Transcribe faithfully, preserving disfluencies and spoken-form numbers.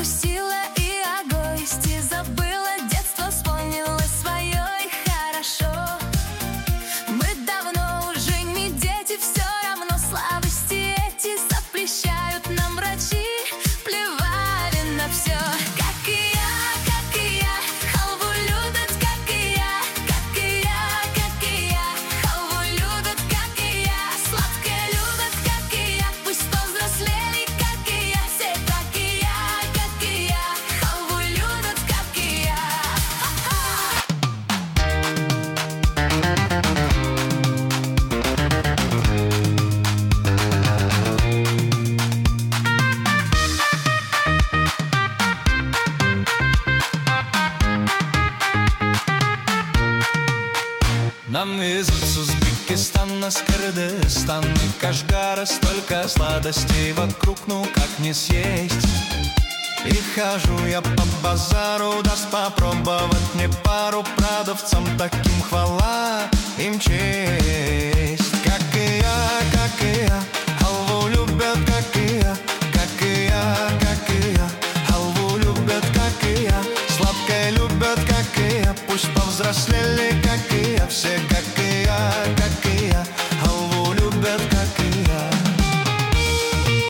закусила и о гости забыла. Детство вспомнилось свое и хорошо. Мы давно уже не дети, все равно слабости эти запрещают нам врачи. Плевали на все, как и я, как и я. Халву любят, как и я, как и я, как и я. Халву любят, как и я. Сладкое любят, как и я. Пусть повзрослели, как и я. Все так и я, как и я. Халву любят, как и я. Нам везут с Узбекистана, с Кыргызстана и Кашгара. Столько сладостей вокруг, ну как не съесть. И хожу я по базару, даст попробовать мне пару. Продавцам таким хвала, им честь. Как и я, как и я, халву любят, как и я. Как и я, как и я, халву любят, как и я. Сладкое любят, как и я. Пусть повзрослеют,